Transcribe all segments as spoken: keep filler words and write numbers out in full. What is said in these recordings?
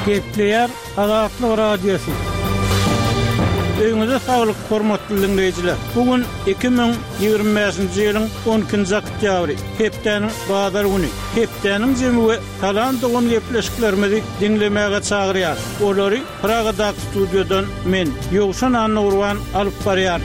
Gepleyer Azatlyk Radiosu. Öňüňizde saglyk hormatly dinleýijiler. Bugün iki bin ýygrimi beşinji ýylyň on ikinji oktýabry, hepdeniň bazar güni. Hepdeniň jemgy talan dogum ýepleşiklerimizi dinlemäge çagyrýar. Olary Pragada studiodan men Ýogşan Anurwan alyp barýar.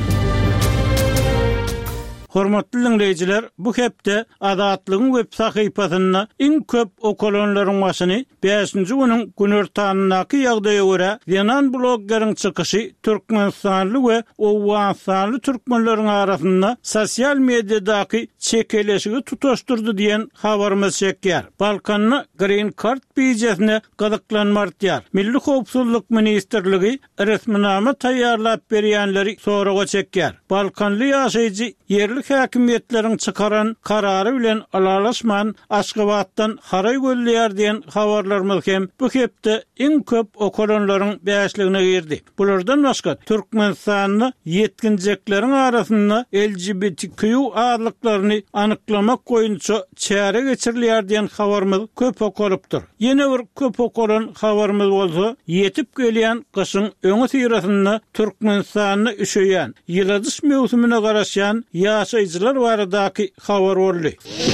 Hormatly dinleýijiler, bu hepde Azatlygyň web sahypasyna iň köp okulanlaryň başyny beşinji güniň günertanyndaky ýagdaýa görä ýanan bloggeriň çykyşy türkmenstanly we owganstanly türkmenleriň arasynda sosial mediadaky çekeleşigi tutaşdyrdy diýen habarymyz çekýär. Balkanny Green Card bijesine gazaklanmardyar. Milli howpsuzlyk ministrligi resminama taýýarlap berýänleri soraga çekýär. Balkanly ýaşaýjy yerli häkimiýetleriň çykaran karary bilen alalaşman Aşgabatdan haray göllýär diýen habarlarymyz hem bu hepde iň köp okulanlaryň beşligine girdi. Bulardan başga Türkmenistanyň yetkinjekleriň arasynda L G B T Q adlyklaryny anyklamak goýunça çäre geçirilýär diýen habarymyz köp okulypdyr. Ýene bir köp okulan habarymyz bolsa, ýetip gelýän gyşyň öňe syrasynda Türkmenistanyny üşeýän, ýyldys mewsumyna garaşan ýaşaýjylar baradaky habar boldy.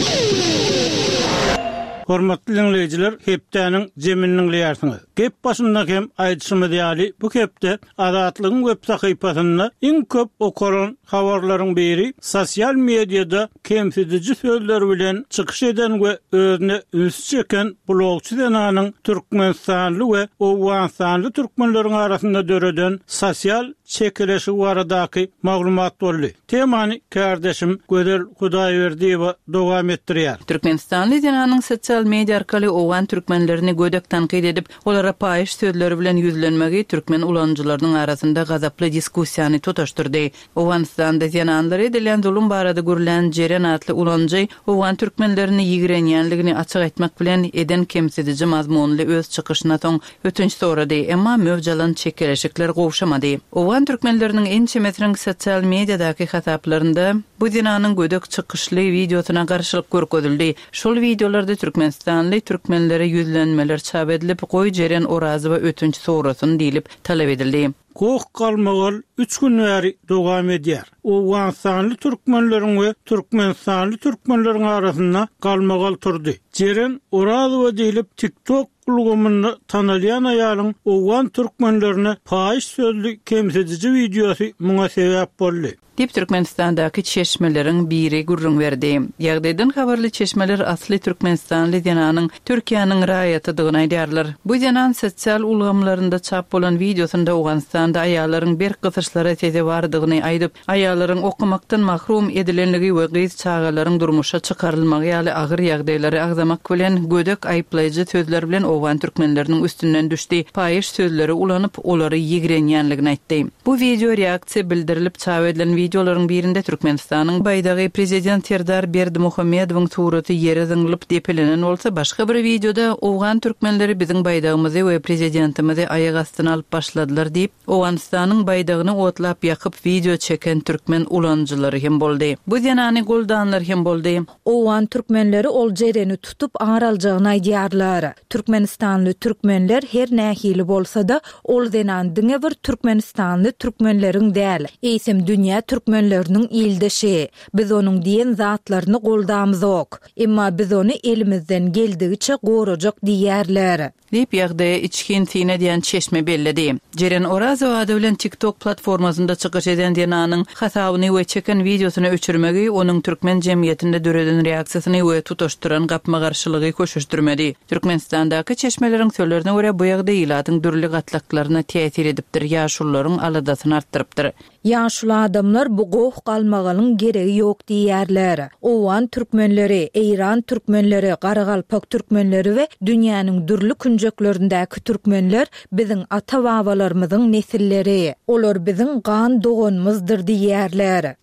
Hormatly dinleýijiler, hepdeniň jeminiň ýarsyňyz. Gep başynda hem aýdyşymy diýäli, bu hepde Azatlygyň web sahypasyna iň köp okulan habarlaryň biri sosial mediada kemsedici sözler bilen çykyş eden we özüne üns çeken blogçy denanyň Türkmenstanly we owganstanly türkmenleriň arasynda döreden sosial çekeleşi baradaky maglumat boldy. Temany kardeşim Gödel Hudaýberdiýewa dowam etdirýär. Türkmenstanly denanyň sosial media arkaly owgan türkmenlerini gödek tanqid edip, olara paýyş sözleri bilen ýüzlenmegi türkmen ulanjylarynyň arasynda gazaply diskussiýany tutaşdyrdy. Owganstanda denanlar edilen zulum barada görülen Jeren adly ulanjy owgan türkmenlerini ýigrenýänligini açyk etmek bilen eden kemsedici mazmunly öz çykyşyna soň ötünç sorady, emma mövjalan çekeleşikler gowşamady. Owgan türkmenleriniň ençemesiniň sosial mediadaky hasaplarynda bu denanyň gödek çykyşly videosyna garşylyk görkezildi. Şol videolarda Türkmenistanly türkmenlere ýüzlenmeler çap edilip, goý Jeren orazy we ötünç sorasyn diýilip talap edildi. Goh galmagal üç gün bäri dowam edýär. Owganstanly türkmenleriň we Türkmenstanly türkmenleriň arasynda galmagal turdy. Jeren orazy we diýilip TikTok ulgamyny tanalýan aýalyň owgan türkmenlerine paýyş sözli kemsedici videosy muňa sebäp boldy. Dip Türkmenistandaky çeşmeleriň biri gurrun berdi. Ýagdaýdan habarly çeşmeler asly Türkmenistanly denanyň Türkiýanyň raýatydygyny aýdýarlar. Bu denan sosial ulgamlarynda çap bolan videosunda Owganstanda aýallaryň bir gyzyşlara teze bardygyny aýdyp, aýallaryň okumakdan mahrum edilenligi we gyz çagalaryň durmuşa çykarylmagy ýaly agyr ýagdaýlary agzamak bilen gödek aýplaýjy sözler bilen owgan türkmenleriniň üstünden düşdi. Paýyş sözleri ulanyp, olary ýigrenýänligini aýtdy. Bu video reaksiýa bildirilip çap edilen videolaryň birinde Türkmenistanyň baýdagy prezident Serdar Berdimuhammedowyň suraty ýere zyňlyp depelenen bolsa, başga bir videoda owgan türkmenleri biziň baýdagymyzy we prezidentimizi aýag astyna alyp başladylar diýip, Owganstanyň baýdagyny otlap ýakyp video çeken türkmen ulanjylary hem boldy. Bu denany goldanlar hem boldy. Owgan türkmenleri ol Jereni tutup aňaraljagyny aýdýarlar. Türkmenistanly türkmenler her nähili bolsa-da ol denan diňe bir Türkmenistanly türkmenleriň däl. Eýsem dünýä türkmenleriniň ildeşi. Biz onuň diýen zatlaryny goldamyzok. Emma biz ony elimizden geldigiçe gorajak diýerler. Dip ýagdaýa içkin tiýne diýen çeşme belledi. Jeren Orazy ady bilen TikTok platformasynda çykyş eden denanyň hasabyny we çeken videosyny öçürmegi onuň türkmen jemgyýetinde döreden reaksiýasyny we tutaşdyran gapma garşylygy köşüşdirmedi. Türkmenistandaky çeşmeleriň sözlerine görä bu ýagdaý ilatyň dürli gatlaklaryna täsir edipdir, ýaşullaryň aladasyny artdyrypdyr. Ýaşul adamlar bu goh galmagalyň geregi ýok diýerler. Owgan türkmenleri, Eýran türkmenleri, Garagalpak türkmenleri we dünýäniň dürli künjeklerindäki türkmenler biziň ata-babalarymyzyň nesilleri. Olar biziň gan doganymyzdyr diýerler.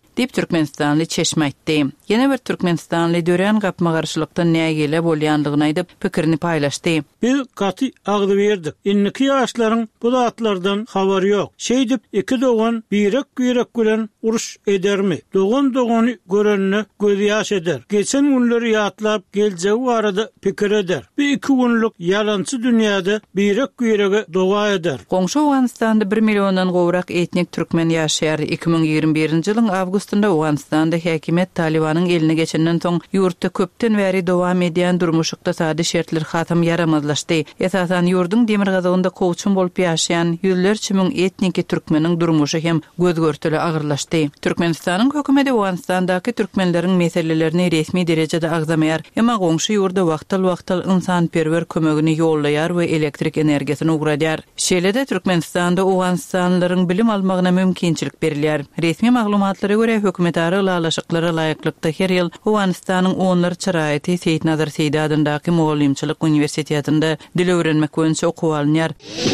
dip Türkmenistanly Çeşme aýtdy. Ýene bir Türkmenistanly dören gapma garşylykda nägele bolýandygyny aýdyp pikirini paýlaşdy. Biz gaty agdy berdik. Inniki ýaşlaryň bu zatlardan habary ýok. Şeýdip iki dogan birek-birek bilen uruş edermi? Dogan dogany görenne gözi ýaş eder. Geçen günleri ýatlap geljegi barada pikir eder. Bir iki günlük ýalançy dünýäde birek-birege doga eder. Goňşy Awganistanda bir milliondan gowrak etnik türkmen ýaşaýar. iki ming ýigirme birinji ýylyň awgustynda Awganistanda häkimet Talibanyň eline geçenden soň ýurtda köpden bäri dowam edýän durmuş ykdysady şertler hatam yaramazlaşdy. Esasan ýurdun demir gazagynda kowçun bolup ýaşaýan ýüzlerçe müň etniki türkmeniň durmuşy hem gözgörtüli agyrlaşdy. Türkmenistanyň hökümeti Awganistandaky türkmenleriň meselelerini resmi derejede agzamaýar, emma goňşy ýurda wagtal-wagtal ynsanperwer kömegini ýollaýar we elektrik energiýasyny ugradýar. Şeýlede Türkmenistanda Awganistanlylaryň bilim almagyna mümkinçilik berilýär. Resmi maglumatlara görä hökümet aralaşyklara laýyklykda her ýyl Awganistanyň onlar çyraýaty Seýdnazar Seýdi adyndaky Mugallimçilik Uniwersitetinde dil öwrenmek boýunça okuw alınýar.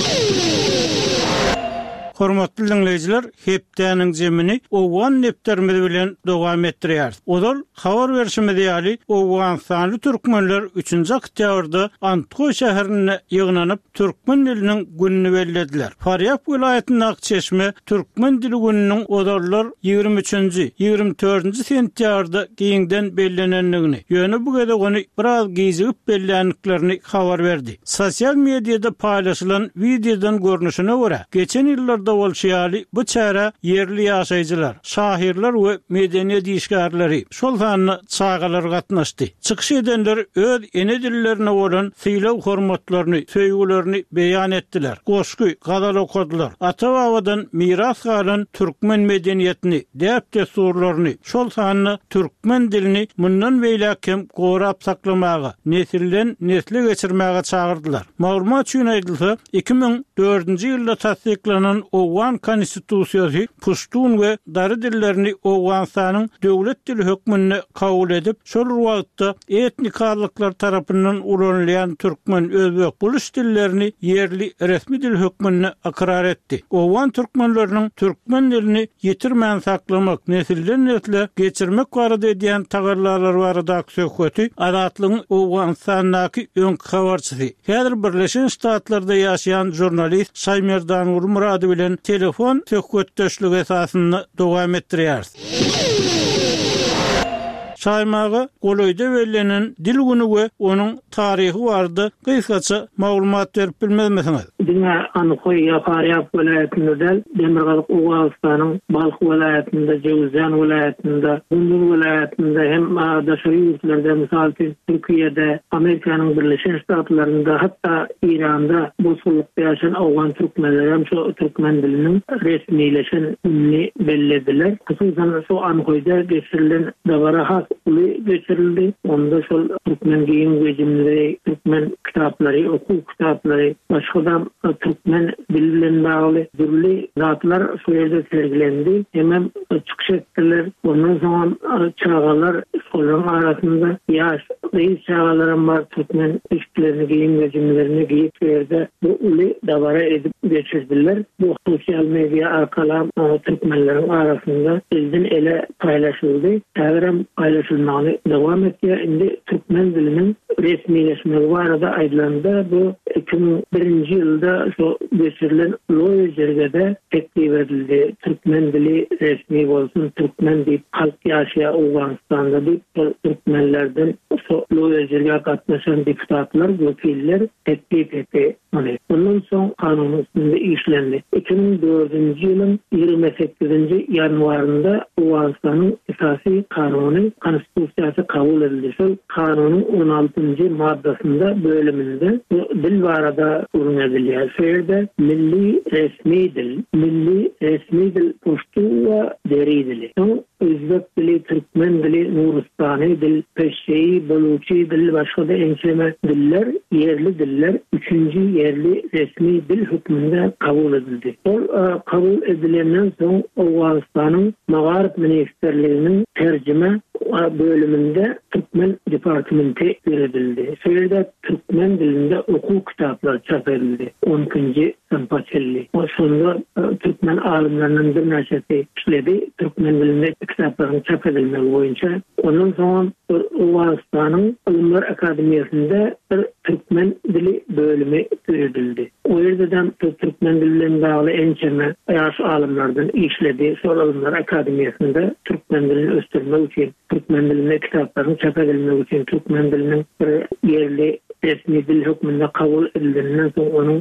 Hormatly dinleyijiler, hepdäniň jemini Owgan neptermedi bilen dowam etdirýär. Odal habar berişimde ýaly Owganistanly türkmenler üçünji oktýabrda Antgoy şäherine ýygnanyp türkmen diliniň gününi bellediler. Faryab vilayatynyň Çeşme türkmen dili gününiň odallar ýygrimi üçinji ýygrimi dördünji sentýabrda giňden bellenenligini, ýöne bu gede ony biraz gizigip bellenliklerini habar berdi. Sosial mediada paýlaşylan videodan görnüşine görä, geçen ýyllar bolşýaly bu çäre yerli ýaşaýjylar, şahirler we medeniýet işgärleri şol hanyny çağalar gatnaşdy. Çykyş edenler öz ene dillerine bolan syýlaw hormatlaryny, söýgülerini beýan etdiler. Goşky, gadal okudylar. Ata-babadan miras galan türkmen medeniýetini, däp desturlaryny, şol hanyny türkmen dilini mundan beýlekem gorap saklamaga, nesilden nesle geçirmäge çağırdylar. Maglumat üçin aýdylsa, iki ming dördünji ýylda tasdiklanan Owgan konstitusiýasy puştun we dary dillerini Owganistanyň döwlet dili hökmüne kabul edip, şol wagtda etnikalyklar tarapyndan ulanýan türkmen, özbek, buluş dillerini yerli resmi dil hökmüne akrar etdi. Owgan türkmenleriniň türkmen dilini ýetirmän saklamak, nesilden nesle geçirmek barada edýän tagarlar barada söhbeti adatlygyň Owganistandaky öň habarçysy. Häzir Birleşen Ştatlarda ýaşaýan jurnalist Şaýmerdan Urmurady bilen telefon söhbetdeşligi esasyny dowam etdirýär. Şaýmagy golaýda berlenen dil günü we onuň taryhy bardy. Gysgaça maglumat berip bilmezmisiňiz? Diňe Ankoy Faryab welaýatynda, Demirgazyk Owganistanyň Balx welaýatynda, Jowzan welaýatynda, Gundur welaýatynda hem daşary ýurtlarda, misal üçin Türkiýede, Amerikanyň Birleşen Ştatlarynda, hatda Iranda boşlukda ýaşayan Owgan türkmenleri hem şu türkmen diliniň resmileşen gününi bellediler. Hususan şu Ankoyda geçirilen dabara has uly geçirildi. Onda şol türkmen giyin rejimleri, türkmen kitaplary, okuw kitaplary, başga Türkmen dili bilen bagly türli zatlar şu ýerde sergilendi. Hem çykyş etdiler. Ondan soň çağalar şolaryň arasynda ýaş beýik çağalaryň bar türkmen işlerini giyin rejimlerini giýip ýerde bu uly dabara edip geçirdiler. Bu sosial media arkaly türkmenleriň arasynda elden ele paýlaşyldy. Täzem paýlaşylmagy dowam etýär. Indi türkmen diliniň resmileşmegi barada aýdylanda bu iki ming birinji ýylda şu geçirilen loýa jergede teklif edildi. Türkmen dili resmi bolsun, türkmen diýip halk ýaşaýar Owganistanda diýip türkmenlerden şu loýa jerge gatnaşan deputatlar, wekiller teklif etdi. Ondan soň kanun üstünde işlendi. iki ming dördünji ýylyň ýygrimi sekizinji ýanwarynda Owganistanyň esasy kanuny, konstitusiýasy kabul edildi. Şol kanunyň on altynji maddasynda bölüminde dil barada urun edilýär. Şeýerde milli resmi dil, milli resmi dil puştu we deri dili. Özbek dili, türkmen dili, nuristani dil, peşeyi, baluçi dil, başga da ençeme diller, yerli diller, üçüncü yerli resmi dil hükmünde kabul edildi. Ol kabul edilenden soň Owganistanyň Magarip ministerliğinin tercüme bölümünde Türkmen departamenti verildi. Şeýerde türkmen dilinde okuw kitaplar çap edildi. on ikinji sınıfa çelli. O sonda Türkmen alimlerinden bir neçesi işledi. Türkmen dilinde kitapların çap edilmesi boyunca ondan sonra Oğuzstan'ın Ilimler Akademiyasında bir Türkmen dili bölümü düzüldü. O yerden Türkmen dilinden bağlı en çeme yaş alimlerden işledi. Sonra Ilimler Akademiyasında Türkmen dilini östürmek için, Türkmen dilinde kitapların çap edilmek için, Türkmen dilinin bir yerli resmi dil hükmünde kabul edildiğinden sonra onun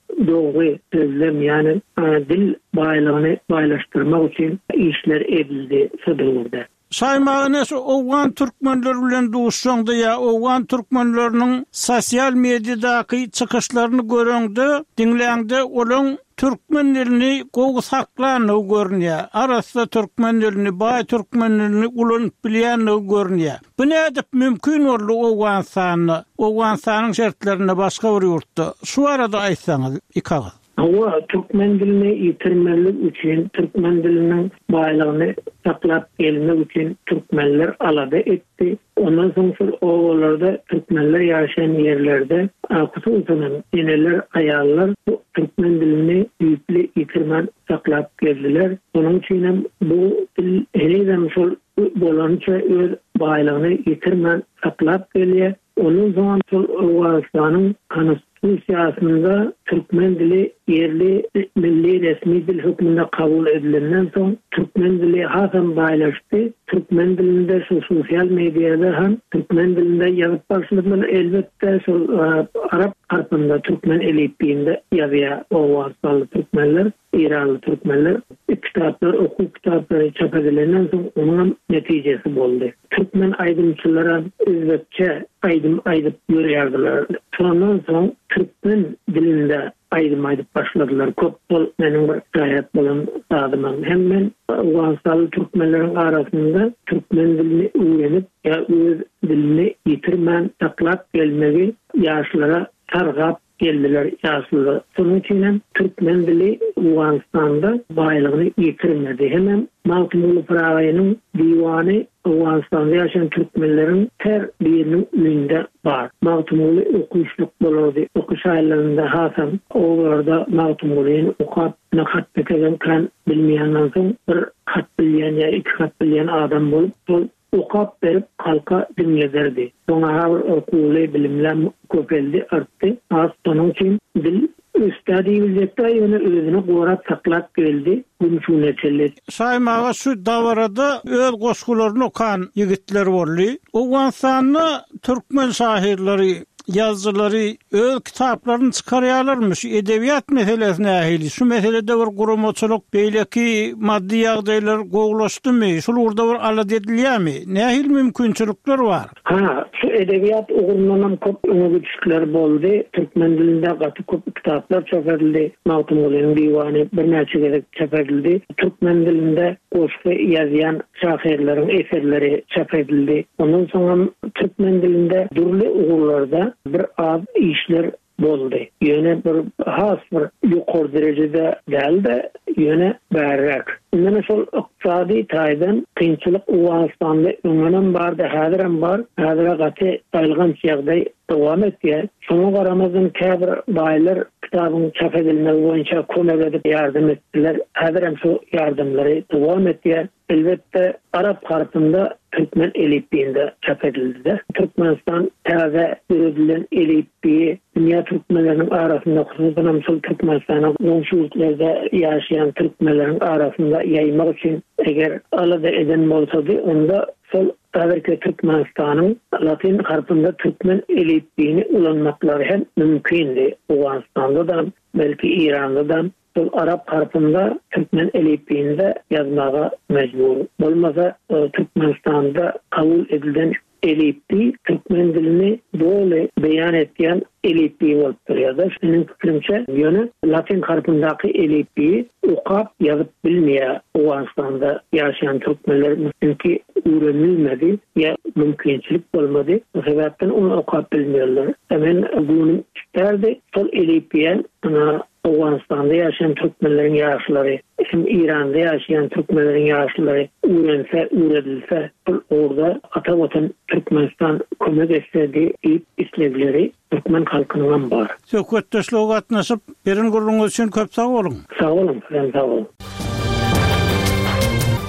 doğru sözlem yani dil baylığını baylaştırmak için işler edildi Sıdırlı'da. Saymağınız Oğan Türkmenler bilen duşşoňda ya Oğan Türkmenlerinin sosyal medyadaki çıkışlarını görüňdi, dinleýäňde olaň Türkmen dilini gowy saklanyp görünýär. Arasda Türkmen dilini, bay Türkmen dilini ulanyp bilýän görünýär. Bu nädip mümkin boldy Oğanstanyny, Oğanstanyň şertlerine başga bir ýurtda? Şu arada aýtsaňyz, ikaga. Ama Türkmen dilini yitirmelik için, Türkmen dilinin baylığını saklap gelmek için Türkmenler alada etti. Ondan sonra oğullarda Türkmenler yaşayan yerlerde hususan ineler, ayarlar bu Türkmen dilini yüklü yitirmen saklap geldiler. Onun için bu dil henüz sol bolanca öz baylığını yitirmen saklap geliyor. Onun zaman sol Oğuzstan'ın Konstitusiyasında Türkmen dili yerli milli resmi dil hükmünde kabul edilen son Türkmen dili hasan baylaştı. Türkmen dilinde şu sosyal medyada hem Türkmen dilinde yazıp başladılar. Elbette şu Arap harfinde Türkmen elifbiinde yazıya Oğuzstanlı Türkmenler, İranlı Türkmenler kitaplar, okul kitapları çap edilenden sonra onun neticesi oldu. Türkmen aydımçılara Özbekçe aydım aydıp yürüyordular. Sondan sonra Türkmen dilinde aydım aydıp başladılar. Koptal benim gayet bulun sağdımam. Hemen Oğuzstanlı Türkmenlerin arasında Türkmen dilini öğrenip ya öz dilini yitirmen, saklap gelmeyi yaşlara sargap geldiler yaşlılar. Sonun için Türkmen dili Oğuzstan'da baylığını yitirmedi. Hemen Maltumulu Paragay'ın divanı Oğuzstan'da yaşayan Türkmenlerin her birinin önünde var. Maltumulu okuşluk bulurdu. Okuş aylarında Hasan oğullarda Maltumulu'nun okap nakat pekeden kan bilmeyenler son bir kat bilyen ya iki kat bilyen adam bulup okap verip halka dinlederdi. Sonra okulu bilimler köpeldi, arttı. Az sonun için dil üstadi bilecekte yönü özünü koğrap saklap geldi. Gümüşü neçeli. Saymağa şu davarada öz koşkularını okan yigitler oldu. Oğuzstanlı Türkmen şahirleri, yazıları, öz kitaplarını çıkarıyorlarmış. Edebiyat meselesine ahili. Şu meselede bir kurumoçuluk, beyleki maddi yağdaylar goğulaştı mı? Şurada bir alad ediliyor mi? Ne ahil mümkünçülükler var? Ha, şu edebiyat uğrundan çok önemli güçlükler oldu. Türkmen dilinde katı çok kitaplar çap edildi. Maltumulu'nun divanı bir neçe gerek çap edildi. Türkmen dilinde koşku yazıyan şahirlerin eserleri çap edildi. Ondan sonra Türkmen dilinde durlu uğurlarda bir az işler boldu. Yöne bir has bir yukarı derecede değil de yöne berrak. Bundan sol iqtisadi taydan qiyinchilik Oğuzstan'da öňünden bardy, häzirem bar. Häzire gaty aýlgan ýagdaý dowam etdi. Şoňa garamazdan käbir baýlar kitabyň çap edilmegi boýunça kömek edip ýardym etdiler. Häzirem şu ýardymlary dowam etdi. Elbette Arap harfinde Türkmen elifbiinde çap edildi. Türkmenistan täze üredilen elifbi dünya Türkmenlerinin arasında hususan sol Türkmenistan'a komşuluklarda yaşayan Türkmenlerin arasında yaymak için eğer alada eden bolsaydı onda sol Taverke Türkmenistan'ın Latin harfinde Türkmen elifbini ulanmakları hem mümkündü. Oğuzstan'da da belki İran'da da sol Arap harfinde Türkmen elifbinde yazmağa mecbur. Olmasa Türkmenistan'da kabul edilen elifbi Türkmen dilini böyle beyan ettiğin elifbi olup duruyor. Senin fikrimce yönü Latin harfindeki elifbiyi okap yazıp bilmiyor Oğuzstan'da yaşayan Türkmenler çünkü öğrenilmedi ya mümkünçülük olmadı. O sebepten onu okap bilmiyorlar. Hemen bunu isterdi sol elifbiye Oğuzstan'da yaşayan Türkmenlerin yaşları, hem İran'da yaşayan Türkmenlerin yaşları öğrense, öğrenilse orada Atavatan Türkmenistan kömek istedi deyip istekleri Türkmen halkından var. Sökütteşliğe atnaşıp birin gurrunuz için köp sağ olun. Sağ olun, ben sağ olun.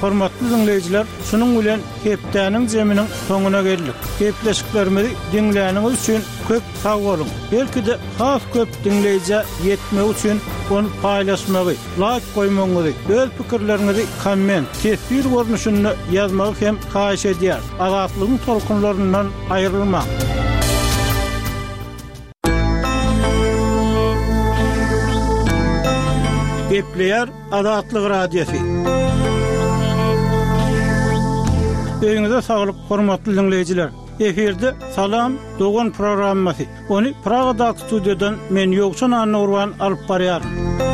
Hormatly dinleyijiler, şunun bilen hepdäniň jeminiň soňuna geldik. Hepleşiklerimizi dinläniňiz üçin köp sag bolun. Belki de has köp dinleyici yetmek üçin onu paýlaşmagy, like goýmaňyzy, öz pikirleriňizi komment, tesbir görnüşünde ýazmagy hem haýyş edýär. Azatlygyň tolkunlaryndan aýrylmak. Gepleýär Azatlyk radiosu. Öňüňizde saglyk, hormatly dinleyijiler. Eferde Salam Dogan programmasy. Onu Pragada studiodan men Ýokşan Anurwan alyp barýar.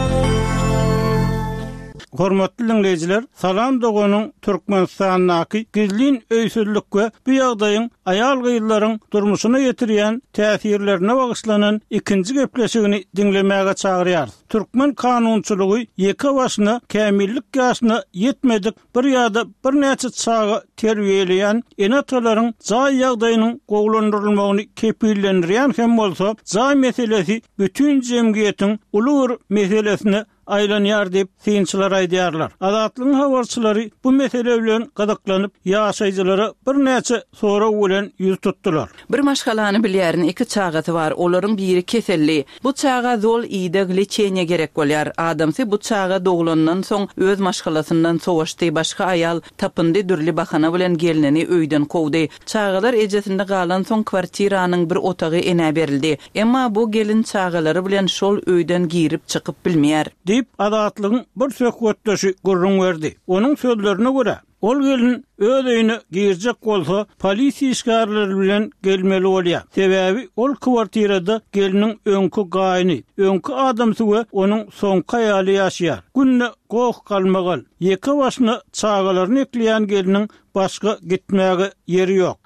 Hormatly dinleyijiler, Salam Doganyň Türkmenistanyňky gizlin öýsüzlik we bu ýagdaýyň aýal gyýlaryň durmuşyna ýetirýän täsirlerine bagyşlanan ikinji gepleşigini dinlemäge çagyrýar. Türkmen kanunçylygy ýeke başyna kämillik ýaşyna ýetmedik bir ýa-da bir näçe çağa terbiýeleýän enatalaryň jaý ýagdaýynyň gowlandyrylmagyny kepillendirýän hem bolsa, jaý meselesi bütün jemgyýetiň uly meselesine aýlanýar diýip synçylar aýdýarlar. Azatlygyň habarçylary bu mesele bilen gadaklanıp ýaşaýjylara bir näçe sora bilen ýüz tutdular. Bir maşgalany bilýärin iki çagaty bar. Olaryň biri keselli. Bu çaga zol ýyda gleçeňe gerek bolýar. Adamsy bu çaga doglandan soň öz maşgalasyndan sowaşdy, başga aýal tapyndy, dürli bahana bilen gelinini öýden kowdy. Çagalar ejesinde galan soň kwartiranyň bir otagy ene berildi. Emma bu gelin çagalary bilen şol öýden girip çykyp bilmeýär. Dip Azatlygyň bir söhbetdeşi gurrun berdi. Onuň sözlerine görä, ol gelin öz öýüne girjek bolsa, polisiýa işgärleri bilen gelmeli bolýar. Sebäbi ol kwartirada geliniň öňkü gaýny, öňkü adamsy we onuň soňky ýaly ýaşaýar. Günne goh kalmagal, ýeke başyna çagalaryny ekleýän geliniň başga gitmäge ýeri ýok.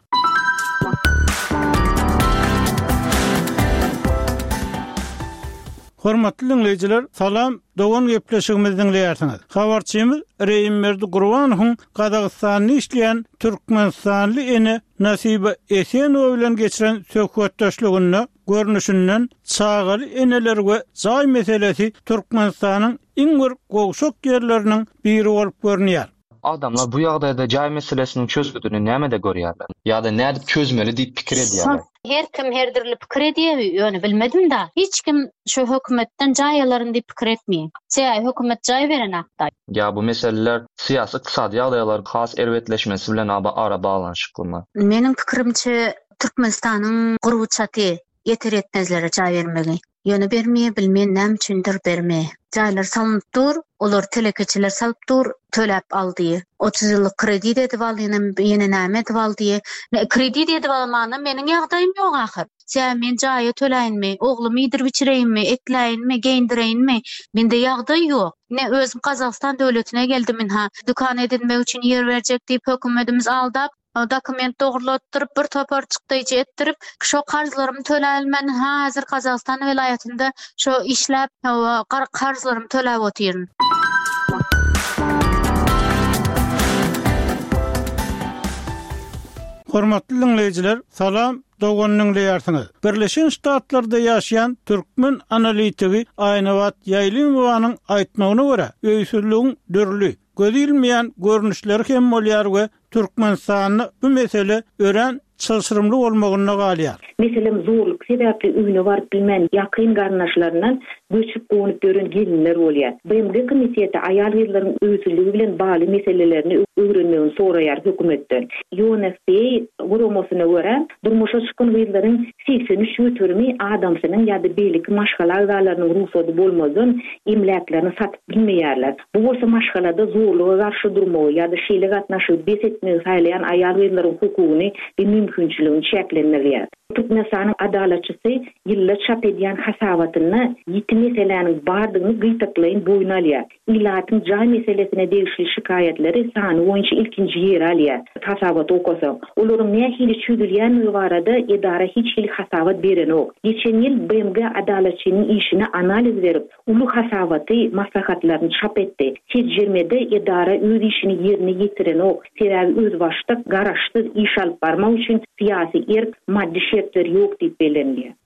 Hormatly dinleyijiler, Salam Dogan gepleşigimizi dinleýärsiňiz. Habarçymyz Reýim Merdi Gurwanowyň Kazakstanyny işleýän Türkmenistanly ene Nasiba Esenow bilen geçiren söhbetdeşligini görnüşinden çağaly eneler we jaý meselesi Türkmenistanyň iň bir gowşak ýerleriniň biri bolup görnýär. Adamlar bu ýagdaýda jaý meselesini çözgüdüni näme de görýärler? Ýa-da näde çözmeli diýip pikir edýärler. Her kim herdirli pikir edýär, ýöne bilmedim da. Hiç kim şu hökümetden jaýalaryny diýip pikir etmeýär. Jaý hökümet jaý beren akdaý. Ya bu meseleler siyasi iqtisadi ýagdaýlar has erwetleşmesi bilen ara bağlanşyklymy. Meniň pikirimçe Türkmenistanyň gurwçaty yeter etmezlere jaý bermegi. Ýöne bermeýär, bilmeýän näme üçindir bermeýär. Jaýlar salynıp dur, olar telekeçiler salyp dur, töläp aldy. otuz ýyllyk kredit edip aldyny, ýene näme edip aldy. Kredit edip almany meniň ýagdaýym ýok ahir. Sen men jaýa töläýinmi, oglumy ýydyryp içireyinmi, ekläýinmi, geýindireyinmi? Mende ýagdaý ýok. Ne özüm Kazakystan döwletine geldim ha. Dukan edinmek üçin ýer berjek diýip hökümetimiz aldap, dokument dogrulatdyryp bir topar çykdyjy etdirip, şo karjlarym töläýilmän hazır Kazakystan vilayetinde şo işläp karjlarym töläp otyryn. Hormatly dinleyijiler, Salam Doganyň diýärsiňiz. Birleşen Ştatlarda ýaşaýan türkmen analitigi Aýnawat Ýaýlymowanyň aýtmagyna görä, öýsüzligiň dürli, gözilmeýän görnüşleri hem bolýar we Türkmenistanyny bu mesele ören çylşyrymly bolmagyna galýar. Meselem zorluk sebäpli üýüne barıp bilmän ýakyn garnaşlarynyň göçüp gonyp gören gelinler bolýar. B M G komisiýeti aýal gyýlaryň öýsüzligi bilen bagly meselelerini öwrenmegini soraýar hökümetden. U N F P A gurumasyna görä, durmuşa çykan gyýlaryň seksen üç ýötermi adamsynyň ýa-da beýlik maşgala agzalarynyň ruhsady bolmadan emläklerini satyp bilmeýärler. Bu bolsa maşgalada zorluga garşy durmagy ýa-da şeýle gatnaşyp besetmegi saýlayan aýal gyýlaryň hukugyny bir mümkinçiligini çeklendirýär. Türkmenistanyň adalatçysy ýyllar çap edýän hasabatyny ýiti meselelerini bardygyny gyýtaklaýyn boýuna alýar. Ilatyň jaý meselesine degişli şikayetleri sany boýunça ilkinji ýer alýar. Hasabat okusa, olaryň nähili çüdülýän barada edara hiç hil hasabat beren ok. Geçen ýyl B M G adalatçynyň işine analiz berip, uly hasabaty maslahatlaryny çap etdi. Hiç jermede edara öz işini ýerine ýetiren ok. Sebäbi öz başda garaşdy iş alyp barmak üçin siyasi erk, maddi şertler ýok diýip bilinýär.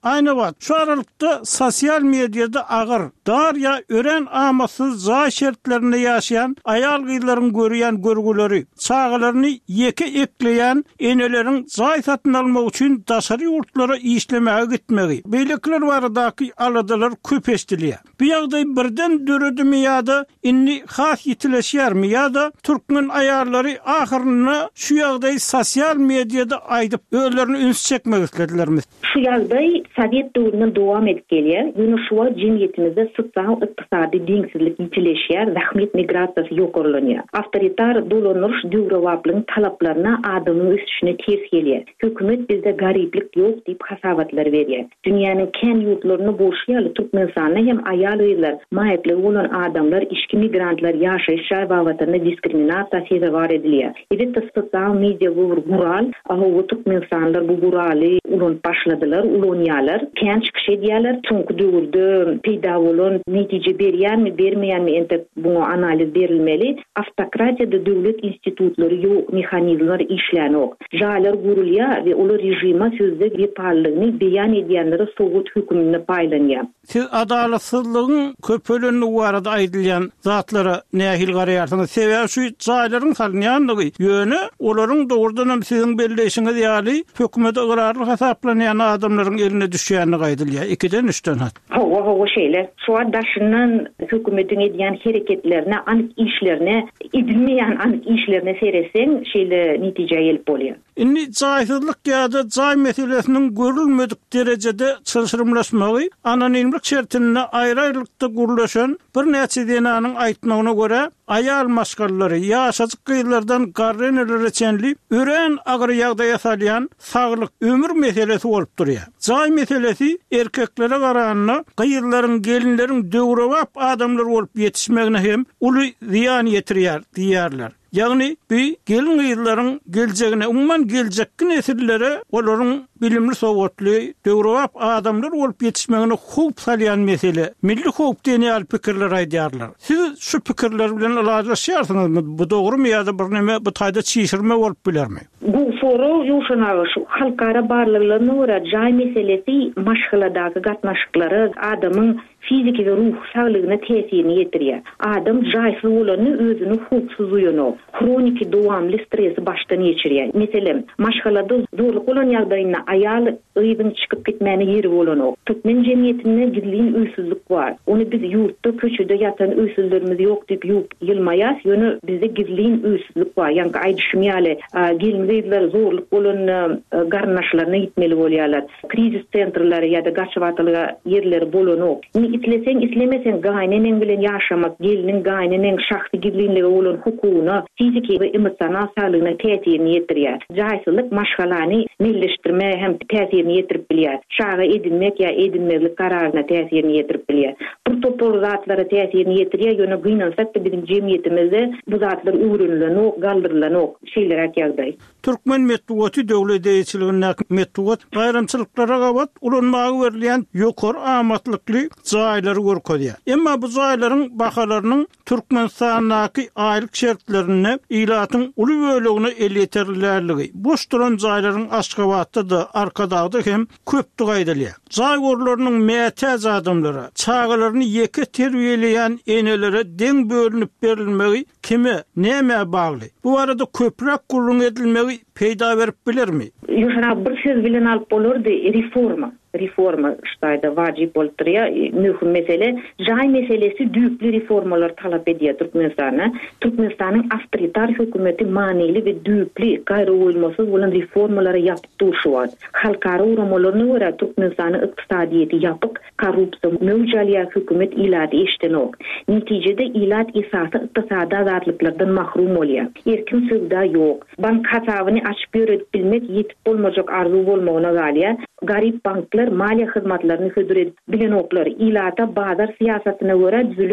Aynı wagt şu aralykda sosial mediada agyr, darya ören amatsız za şertlerini ýaşayan ayal gyýlaryň görýän görgüleri, çağlaryny ýeke ekleýän enelerin zay satyn almak üçin daşary ýurtlara işlemäge gitmegi. Beýlekler baradaky aladalar köp eşdilýär. Bu ýagdaý birden döredimi ýa-da inni has ýitileşýärmi ýa-da türkmen ayarlary ahyrynda şu ýagdaý sosial mediada aýdyp öýlerini üns çekmek istedilermi? Şu ýagdaý Sovet döwründen dowam edip gelýär. Ýöne şu jemgyýetimizde sosial ykdysady deňsizlik ýitileşýär, rahmet migrasiýasy ýokarlanýar. Awtoritar dolanýyş döwrewaplyň talaplaryna adamyň üstüne ters gelýär. Hökümet bizde gariplik ýok diýip hasawatlar berýär. Dünýäniň kän ýurtlaryny boşýaly türkmenistany hem ayal ýylar, maýetli bolan adamlar, işki migrantlar ýaşaýyş şaýbawatyny diskriminasiýa sebäp edilýär. Edip sosial media bu gural, aho türkmenistanylar bu guraly ulan başladylar, ulanýarlar, kän çykyş edýärler, çünki döwürde peýda bolan netije berýärmi, bermeýärmi ente bu analiz berilmeli. Автократияда döwlet institutlary ýok, mexanizmler işlänok. Jalar gurulýar we olar rejima sözde gepallygyny beýan edýänlere Sowet hökümine paýlanýar. Siz adalatsızlygyň köpöleni barada aýdylýan zatlara nähil garaýarsyňyz? Sebäbi şu jaýlaryň salynýanlygy ýöne olaryň dogrudan siziň belleşiňiz ýaly hökümete ıgrarlyk hasaplanýan adamlaryň eline düşýänini aýdylýar. ikiden üçden hat. Hawa hawa şeýle. Şu adaşynyň hökümetiň edýän hereketlerine, anyk işlerine, edilmeýän anyk işlerine sereseň şeýle netije gelip bolýar. Inni jaýsızlyk ýa-da jaý meselesiniň görülmedik derejede çylşyrymlaşmagy anonimlik şertine aýraýlykda gurlaşan bir näçe denanyň aýtmagyna görä ayal maskallary ýaşadyk gyýlardan garrenelere çenli ören agyr ýagdaýa salýan saglyk ömür meselesi bolup durýar. Jaý meselesi erkeklere garanyna gyýlaryň gelinleriň döwrewap adamlar bolup ýetişmegine hem uly ziýan ýetirýär diýerler. Yani bir gelin gyýlaryň geljegine, umman geljekki nesillere olaryň bilimli sowatly, döwrewap adamlar bolup ýetişmegine howp salýan mesele. Milli howp diýen pikirler aýdýarlar. Siz şu pikirler bilen alajaşýarsyňyzmy? Bu dogrymy ýa-da bir näme bu taýda çyşyrma bolup bilermi? Bu soru ýuşanagy şu halkara barlyklaryna görä jaý meselesi maşgaladaky gatnaşyklary adamyň fiziki we ruh saglygyna tesirini ýetirýär. Adam jaýsyz bolany özüni hukuksyz duýanok. Kronik dowamly stres başdan geçirýär. Meselem, maşgalada zorluk bolan ýagdaýynda ayal öýden çykyp gitmäni ýeri bolanok. Türkmen jemgyýetinde gizlin öýsüzlik bar. Onu biz ýurtda, köçede ýatan öýsüzlerimiz ýok diýip ýok ýylmaýas, ýöne bizde gizlin öýsüzlik bar. Ýani aýdyşmýaly, gelmegler zorluk bolan garnaşlaryna gitmeli bolýarlar. Krizis sentrlary ýa-da gaçywatylyga ýerleri bolanok. İtleseň, islemeseň gaýnenen bilen ýaşamak, geliniň gaýnenen şahsy gizlinligi bolan hukugyna, fiziki we emosional saglygyna täsirini ýetirýär. Jaýsızlyk maşgalany millileşdirme hem täsirini ýetirip bilýär. Şaga edilmek ýa edilmezlik kararyna täsirini ýetirip bilýär. Bu topol zatlara täsirini ýetirýär, ýöne gynansak da bizim jemgyýetimizde bu zatlar öwrülenok, galdyrlanok, şeýler ýagdaý. Türkmen metduaty döwlet eýçiligine metduat baýramçylyklara gawat ulanmagy berilýän ýokary amatlykly jaýlary görkezýär. Emma bu jaýlaryň bahalarynyň Türkmenistanyňky aýlyk şertlerini ilatyň uly bölegine el ýeterilärligi, boş duran jaýlaryň Aşgabatda da Arkadagda hem köp aýdylýar. Jaý gorlarynyň mätäz adamlara, çağalaryny ýeke terbiýeleýän enelere deň bölünip berilmegi kime, näme bagly? Bu arada köprek gurrun edilmegi peýda berip bilermi? Ýoşana bir söz bilen alyp bolardy, reforma. Reforma ştaýda wajib bolýar. Mühim mesele, jaý meselesi düýpli reformalar talap edýär Türkmenistana. Türkmenistanyň awtoritar hökümeti manily we düýpli, gaýry bolmasyz bolan reformalara ýatyp durýar. Halkara uramalaryna görä Türkmenistanyň ykdysadyýety ýapyk, korrupsiýa möwjalýa hökümet ilady eşdenok. Netijede ilat esasy ykdysady azadlyklardan mahrum bolýar. Erkin söwda ýok. Bank hasabyny açyp berip bilmek ýetip bolmajak arzu bolmagyna galýar. Garip banklar maliýa hyzmatlaryny hödür edip bilenoklar ilata bazar siýasatyna görä düzülen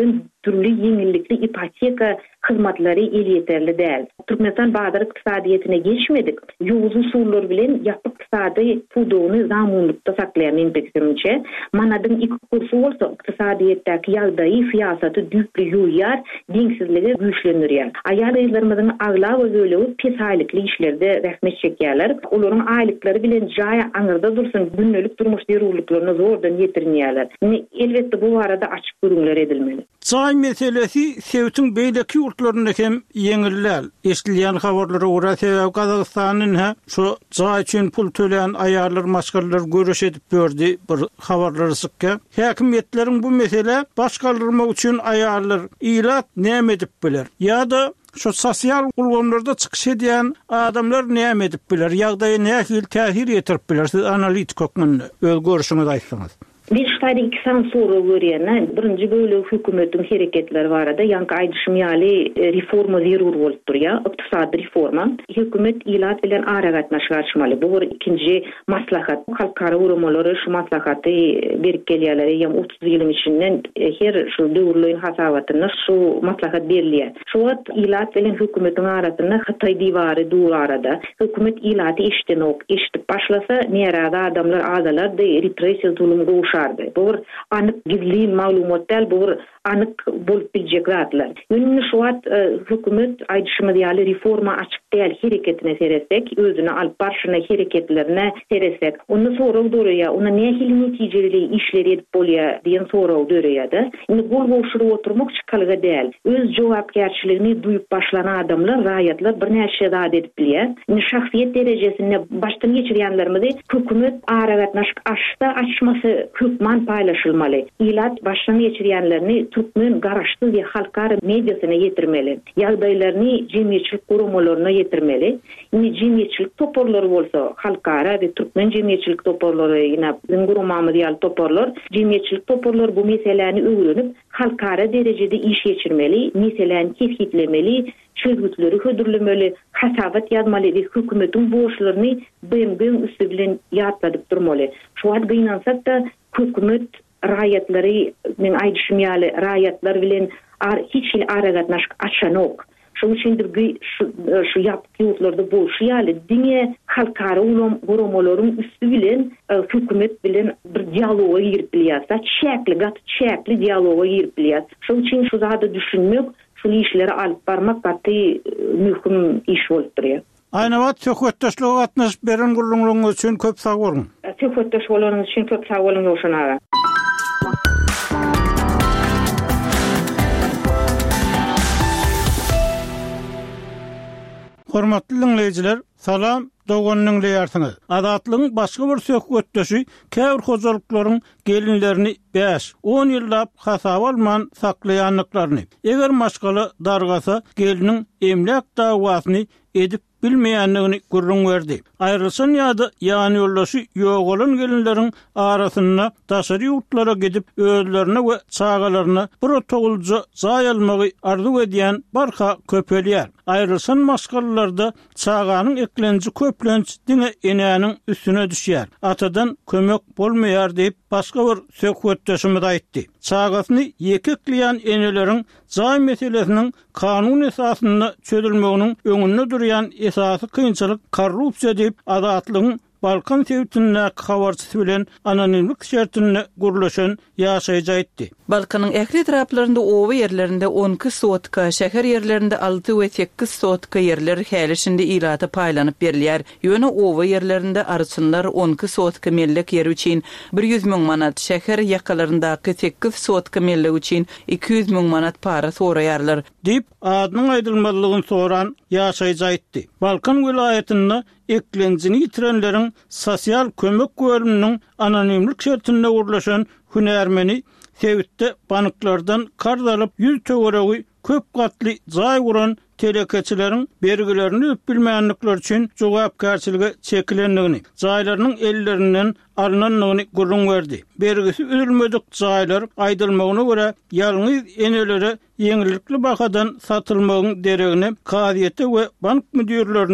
türlü yeňillikli ipoteka hyzmatlary eli yeterli däl. Türkmenistan bazar iqtisadiyetine geçmedik. Ýuwuz usullar bilen ýapyk iqtisady puduny zamanlykda saklaýan inspeksiýonçe. Manadyň iki kursu bolsa iqtisadiyetdäki ýagdaýy fiýasaty düýpli ýuýar, deňsizligi güýçlendirýär. Aýal ýyllarymyzyň agla we gölewi pesaýlykly işlerde rahmet çekýärler. Olaryň aýlyklary bilen jaý aňyrda dursun, günnelik durmuş derwürlüklaryny zordan ýetirnýärler. Elbetde bu arada açyk görüňler edilmeli. Çay meselesi Sewitiň beýleki ýurtlaryna hem ýeňilläl. Eşdilýän habarlara görä sebäp Kazakstanyň ha şu çay üçin pul töleýän aýarlar, maşgallar görüş edip berdi bir habarlary sykka. Häkimetleriň bu mesele başgaldyrmak üçin aýarlar ilat näme edip biler? Ýa-da şu sosial ulgamlarda çykyş edýän adamlar näme edip biler? Ýagdaýy nähil täsir ýetirip biler? Siz analitik okmanda öz görüşiňizi aýtsaňyz. Bir şaýda iki san soru görýän, birinji bölegi hökümetiň hereketleri barada ýanky aýdyşmaly reforma zerur bolup durýar, ykdysady reforma. Hökümet ilat bilen ara gatnaşyk açmaly. Bu bir ikinji maslahat. Halkara urumalary şu maslahaty berip gelýärler, ýa otuz ýylyň içinden her şu döwürlüğün hasabatyny şu maslahat berilýär. Şu wagt ilat bilen hökümetiň arasynda Hatay diwary dur arada. Hökümet ilaty işden ok, işdip başlasa nerede adamlar adalar da repressiýa zulüm goşar. Bu bir anyk gizli maglumatlar, bu bir anyk bolup biljek zatlar. Ýöne şu wagt hökümet aýdyşmaly reforma açyk däl hereketine seresek, özüne alyp barşyna hereketlerine seresek, onu soraw durýar, ona nähili netijeli işler edip bolýar diýen soraw durýar-da. Indi gol goşuryp oturmak çykalyga däl. Öz jogapkärçiligini duýup başlanan adamlar, raýatlar bir näçe zat edip bilýär. Indi şahsiýet derejesinde başdan geçirýänlerimizi hökümet ara gatnaşyk açsa, açmasy hükman paylaşılmaly. İlat başdan geçirýänlerini türkmen garaşdy we halkara mediasyna ýetirmeli. Ýagdaýlaryny jemgyýetçilik gurumlaryna ýetirmeli. Indi jemgyýetçilik toporlary bolsa, halkara we türkmen jemgyýetçilik toporlary, ýa gurumamy ýaly toporlar, jemgyýetçilik toporlary bu meseleni öwrenip, halkara derejede iş geçirmeli, meseleni tespitlemeli, çözgütleri hödürlemeli, hasabat ýazmaly we hökümetiň boşlaryny beýim üstü bilen ýatladyp durmaly. Şu wagt gynansak da hökümet raýatlary, men aýdyşmaly raýatlar bilen ar hiç il ara gatnaşyk açanok. Şu üçindir şu şu ýapyk ýurtlarda bolşýaly diňe halkara ulum gurumalaryň üstü bilen hökümet bilen bir dialoga girip bilýärsa, çäkli, gat çäkli dialoga girip bilýär. Şu üçin şu zada düşünmek, şu işleri alyp barmak gaty mühim iş bolup durýar. Ayna wagt söhbetdeşlige gatnaşyp beren gurulmagyňyz üçin köp sag bolun. Söhbetdeş bolanyňyz üçin köp sag bolun ýoşanaga. Hormatly dinleyijiler, salam, doganyň diýersiňiz. Adatlygyň başga bir söhbetdeşi käbir hojalyklaryň gelinlerini beş on ýyllap hasaba alman saklaýanlyklaryny. Eger maşgaly dargasa geliniň emlek dawasyny edip bilmeýänligini görüň berdi. Aýrylsyn ýa-da ýany ýoldaşy ýok bolan gelinleriň arasynda daşary ýurtlara gidip özlerine we çağalaryna bir otogulja jaý almagy arzu edýän barha köpelýär. Aýrylsyn maşgallarda çağanyň eklenji köplenç diňe enäniň üstüne düşýär. Atadan kömek bolmaýar diýip başga bir söhbetdeşimiz aýtdy. Çağasyny ýekekleýän eneleriň jaý meselesiniň kanun esasynda çözülmeginiň öňünde durýan esasy kynçylyk korrupsiýa diýip adatlygyň Balkan Sewitindäki habarçysy bilen anonimlik şertinde gurulşan ýaşaýjy aýtdy. Balkanyň ähli taraplarynda owa ýerlerinde on iki sotka, şäher ýerlerinde alty we sekiz sotka ýerler häleşinde ilata paýlanyp berilýär. Ýöne owa ýerlerinde arçynlar on iki sotka mellek ýer üçin bir ýüz miň manat, şäher ýakalaryndaky sekiz sotka mellek üçin iki ýüz miň manat para soraýarlar. Dip adynyň aýdylmalygyny soran ýaşaýjy aýtdy. Balkan vilayetinde eklenjini ýitirenleriň sosial kömek bölüminiň anonimlik şertinde gurulşan hünärmeni Sewitde banklardan karz alyp ýüz töweregi köp gatly jaý guran telekeçileriň bergilerini öp bilmeýänlikler üçin jogapkärçiligi çekilenligini, jaýlarynyň ellerinden alınanlygyny görüň berdi. Bergisi üzülmedik jaýlar aýdylmagyna görä ýalňyz enelere ýeňillikli bahadan satylmagyň deregine kaziýeti we bank müdürlerini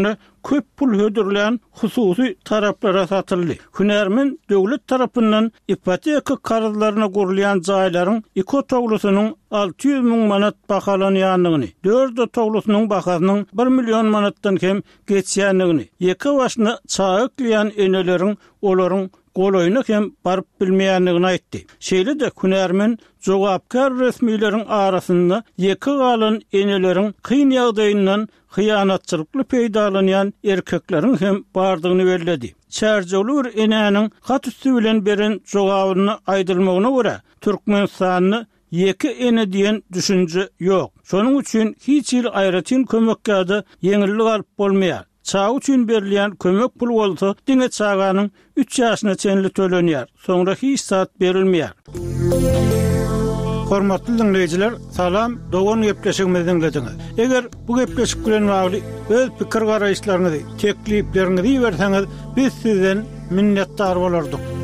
köp pul hödürlen hususy taraplara satyldy. Hünärmen döwlet tarapyndan ipoteka karzlaryna gurulýan jaýlaryň iki toglusynyň altı yüz miň manat bahalanyanyny, dört toglusynyň bahasynyň bir million manatdan hem geçýändigini, iki başyna çağıklayan eneleriň olaryň goloyna hem barıp bilmeýändigini aýtdy. Şeýle de hünärmen jogapkar resmiýetiň arasynda iki galan eneleriň kyn ýagdaýyndan hyýanatçylykly peýdalanýan erkekleriň hem bardygyny bellädi. Çärjolur enäniň hat üstü bilen beren jogabyny aýdylmagyna görä Türkmenistanyny Yeki ene diyen düşünce yok. Şonun üçün hiç il aýratyn kömekkäde yeňillik alyp bolmaýar. Çağ üçün berilýän kömek pul bolsa, diňe çağanyň üç ýaşyna çenli tölenýär. Soňra hiç saat berilmeýär. Hormatly dinleýijiler, salam, dogan gepleşigimizden gediňiz. Eger bu gepleşik bilen bagly öz pikir garaýşlaryňyzy, tekliplerinizi berseňiz, biz sizden minnetdar bolardyk.